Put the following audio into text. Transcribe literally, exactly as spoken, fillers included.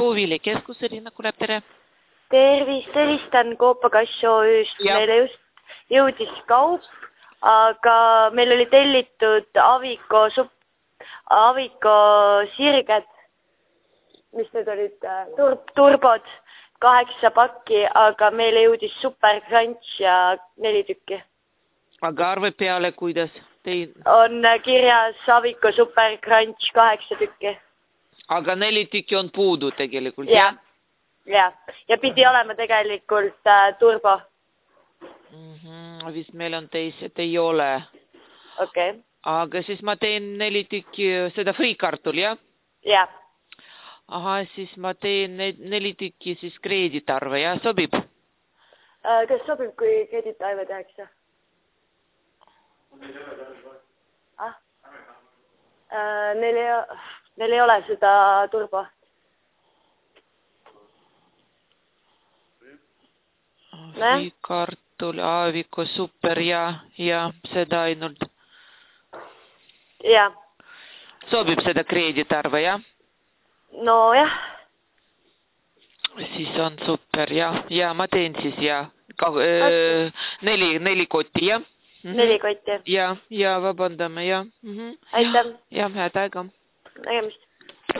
puuviilikeskus, Riina Kulep, tere. Tervist, helistan Koopa-Kass O Ö-st. Meile just jõudis kaup, aga meil oli tellitud Aviko, sup, Aviko sirged, mis need olid, tur, turbod, kaheksa pakki, aga meile jõudis Super Crunch ja neli tükki. Aga arve peale, kuidas tein? On kirjas Aviko Super Crunch kaheksa tükki. Aga neli tükki on puudu tegelikult, jah? Ja, ja pidi olema tegelikult äh, turbo. Mm -hmm, vist meil on teised, ei ole. Okei. Okay. Aga siis ma teen neli tükki seda friikartul, jah? Jah. Aha, siis ma teen neli tükki siis kreeditarve, jah, sobib? Äh, kas sobib, kui kreeditarve tehakse? Ah? Äh, neil, ei, neil ei ole seda turbo. Friikartul, Aviko, Super ja, ja seda ainult. Jah. Sobib seda kreeditarve, jah? No jah. Siis on super, ja, ja ma teen siis, ja. Ka, öö, neli, neli kotti, jah? Mm -hmm. Neli kotti. Ja, ja vabandame, ja. Mm -hmm. Aitäh. Ja, head aega. Nägemist.